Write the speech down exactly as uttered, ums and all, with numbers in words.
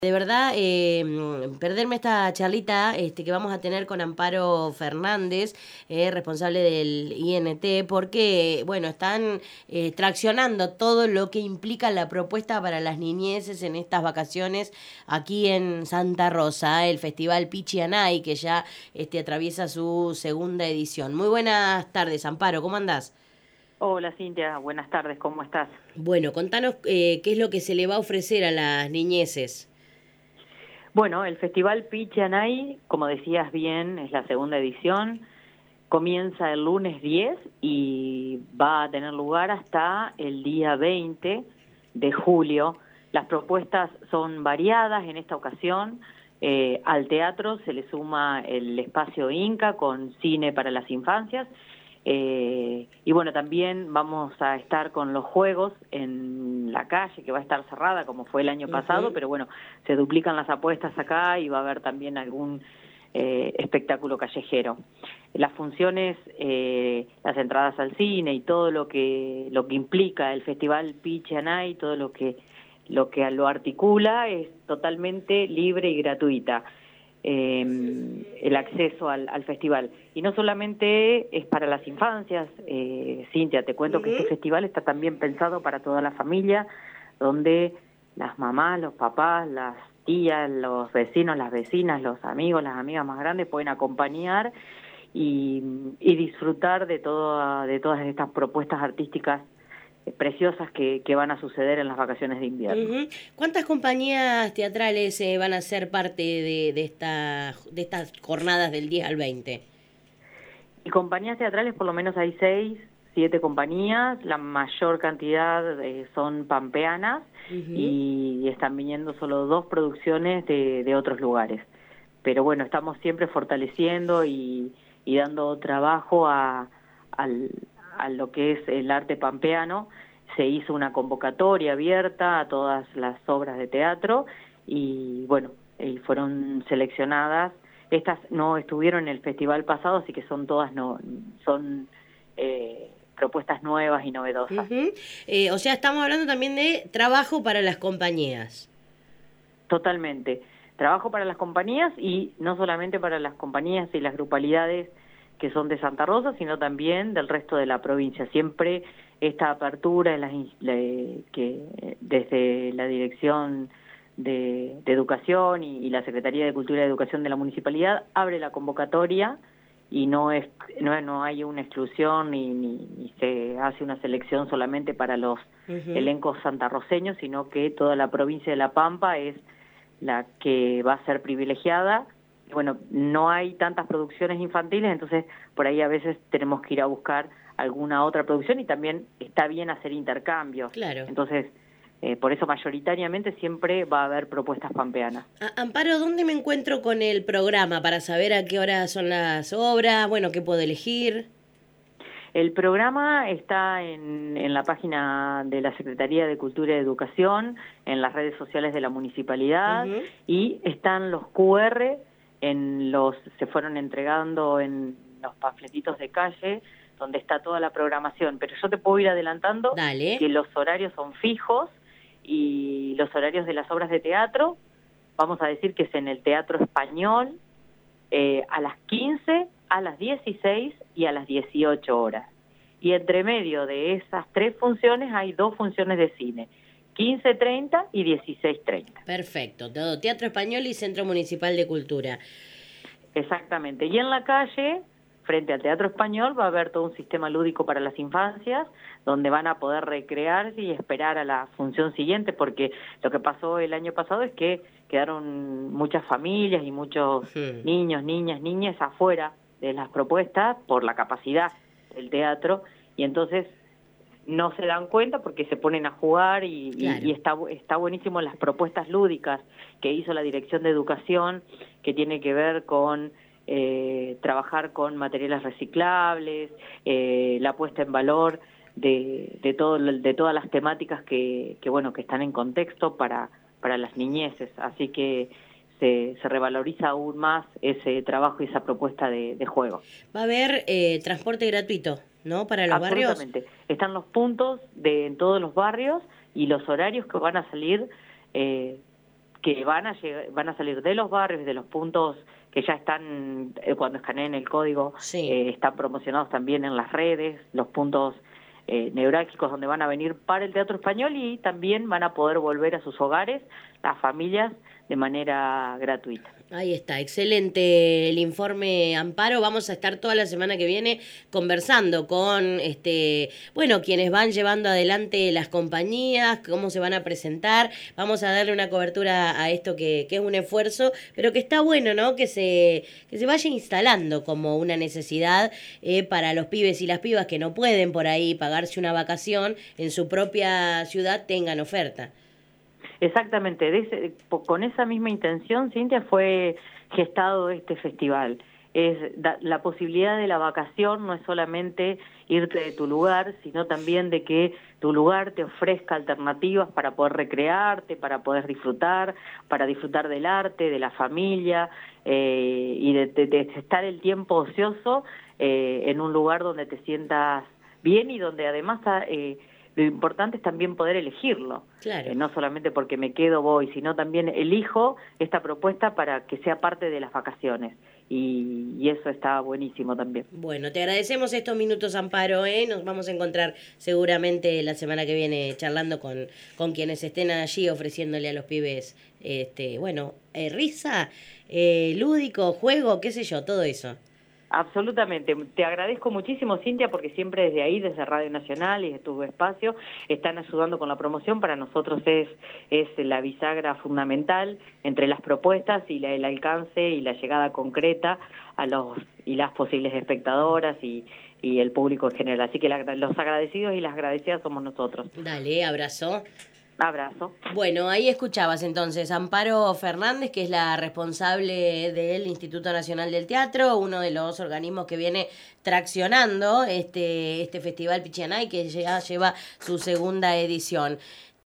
De verdad, eh, perderme esta charlita este, que vamos a tener con Amparo Fernández, eh, responsable del I N T, porque, bueno, están eh, traccionando todo lo que implica la propuesta para las niñeces en estas vacaciones aquí en Santa Rosa, el Festival Pichi Anay, que ya este, atraviesa su segunda edición. Muy buenas tardes, Amparo, ¿cómo andás? Hola Cintia, buenas tardes, ¿cómo estás? Bueno, contanos eh, qué es lo que se le va a ofrecer a las niñeces. Bueno, el Festival Pichanay, como decías bien, es la segunda edición, comienza el lunes diez y va a tener lugar hasta el día veinte de julio. Las propuestas son variadas en esta ocasión. Eh, al teatro se le suma el espacio Inca con cine para las infancias. Eh, y bueno, también vamos a estar con los juegos en la calle, que va a estar cerrada como fue el año pasado, Ujú. pero bueno, se duplican las apuestas acá y va a haber también algún eh, espectáculo callejero. Las funciones, eh, las entradas al cine y todo lo que lo que implica el Festival Pichanay, todo lo que lo que lo articula es totalmente libre y gratuita. Eh, el acceso al, al festival. Y no solamente es para las infancias, eh, Cintia, te cuento que este Ujú. festival está también pensado para toda la familia, donde las mamás, los papás, las tías, los vecinos, las vecinas, los amigos, las amigas más grandes pueden acompañar y, y disfrutar de, toda, de todas estas propuestas artísticas preciosas que, que van a suceder en las vacaciones de invierno. Ujú. ¿Cuántas compañías teatrales eh, van a ser parte de, de, esta, de estas jornadas del diez al veinte? Y compañías teatrales, por lo menos hay seis, siete compañías, la mayor cantidad eh, son pampeanas Ujú. y están viniendo solo dos producciones de, de otros lugares. Pero bueno, estamos siempre fortaleciendo y, y dando trabajo a, al, a lo que es el arte pampeano. Se hizo una convocatoria abierta a todas las obras de teatro y bueno, y fueron seleccionadas. Estas no estuvieron en el festival pasado, así que son todas no son eh, propuestas nuevas y novedosas. Ujú. Eh, o sea, estamos hablando también de trabajo para las compañías. Totalmente. Trabajo para las compañías y no solamente para las compañías y las grupalidades que son de Santa Rosa, sino también del resto de la provincia. Siempre esta apertura en las, in- le- que desde la Dirección de, de Educación y, y la Secretaría de Cultura y Educación de la Municipalidad abre la convocatoria y no es no, no hay una exclusión ni, ni, ni se hace una selección solamente para los Ujú. elencos santarroceños, sino que toda la provincia de La Pampa es la que va a ser privilegiada. Bueno, no hay tantas producciones infantiles, entonces por ahí a veces tenemos que ir a buscar alguna otra producción y también está bien hacer intercambios. Claro. Entonces, eh, por eso mayoritariamente siempre va a haber propuestas pampeanas. A- Amparo, ¿dónde me encuentro con el programa para saber a qué hora son las obras? Bueno, qué puedo elegir. El programa está en, en la página de la Secretaría de Cultura y Educación, en las redes sociales de la municipalidad Ujú. y están los Q R en los se fueron entregando en los panfletitos de calle donde está toda la programación, pero yo te puedo ir adelantando Dale. que los horarios son fijos y los horarios de las obras de teatro, vamos a decir que es en el Teatro Español, eh, a las quince, a las dieciséis y a las dieciocho horas. Y entre medio de esas tres funciones hay dos funciones de cine, quince treinta y dieciséis treinta. Perfecto. Todo Teatro Español y Centro Municipal de Cultura. Exactamente. Y en la calle, frente al Teatro Español, va a haber todo un sistema lúdico para las infancias, donde van a poder recrearse y esperar a la función siguiente, porque lo que pasó el año pasado es que quedaron muchas familias y muchos Ujú. niños, niñas, niñas afuera de las propuestas por la capacidad del teatro, y entonces no se dan cuenta porque se ponen a jugar y, y, y Claro. está, está buenísimo las propuestas lúdicas que hizo la Dirección de Educación, que tiene que ver con eh, trabajar con materiales reciclables, eh, la puesta en valor de, de, todo, de todas las temáticas que, que, bueno, que están en contexto para, para las niñeces. Así que se, se revaloriza aún más ese trabajo y esa propuesta de, de juego. Va a haber eh, transporte gratuito, ¿no? Para los barrios. Absolutamente. Están los puntos de en todos los barrios y los horarios que van a salir eh, que van a llegar, van a salir de los barrios, de los puntos que ya están, eh, cuando escaneen el código, sí. eh, están promocionados también en las redes, los puntos eh, neurálgicos donde van a venir para el Teatro Español, y también van a poder volver a sus hogares, las familias, de manera gratuita. Ahí está, excelente el informe, Amparo. Vamos a estar toda la semana que viene conversando con, este, bueno, quienes van llevando adelante las compañías, cómo se van a presentar. Vamos a darle una cobertura a esto que, que es un esfuerzo, pero que está bueno, ¿no? Que se, que se vaya instalando como una necesidad eh, para los pibes y las pibas que no pueden por ahí pagarse una vacación en su propia ciudad, tengan oferta. Exactamente, de ese, con esa misma intención, Cintia, fue gestado este festival. Es da, la posibilidad de la vacación no es solamente irte de tu lugar, sino también de que tu lugar te ofrezca alternativas para poder recrearte, para poder disfrutar, para disfrutar del arte, de la familia, eh, y de, de, de estar el tiempo ocioso eh, en un lugar donde te sientas bien y donde además eh, lo importante es también poder elegirlo. Claro. Eh, no solamente porque me quedo, voy, sino también elijo esta propuesta para que sea parte de las vacaciones. Y, y eso está buenísimo también. Bueno, te agradecemos estos minutos, Amparo, ¿eh? Nos vamos a encontrar seguramente la semana que viene charlando con, con quienes estén allí ofreciéndole a los pibes, este, bueno, eh, risa, eh, lúdico, juego, qué sé yo, todo eso. Absolutamente. Te agradezco muchísimo, Cintia, porque siempre desde ahí, desde Radio Nacional y de tu espacio, están ayudando con la promoción. Para nosotros es, es la bisagra fundamental entre las propuestas y la, el alcance y la llegada concreta a los y las posibles espectadoras y, y el público en general. Así que la, los agradecidos y las agradecidas somos nosotros. Dale, abrazo. Abrazo. Bueno, ahí escuchabas entonces Amparo Fernández, que es la responsable del Instituto Nacional del Teatro, uno de los organismos que viene traccionando este, este festival Pichanay, que ya lleva su segunda edición.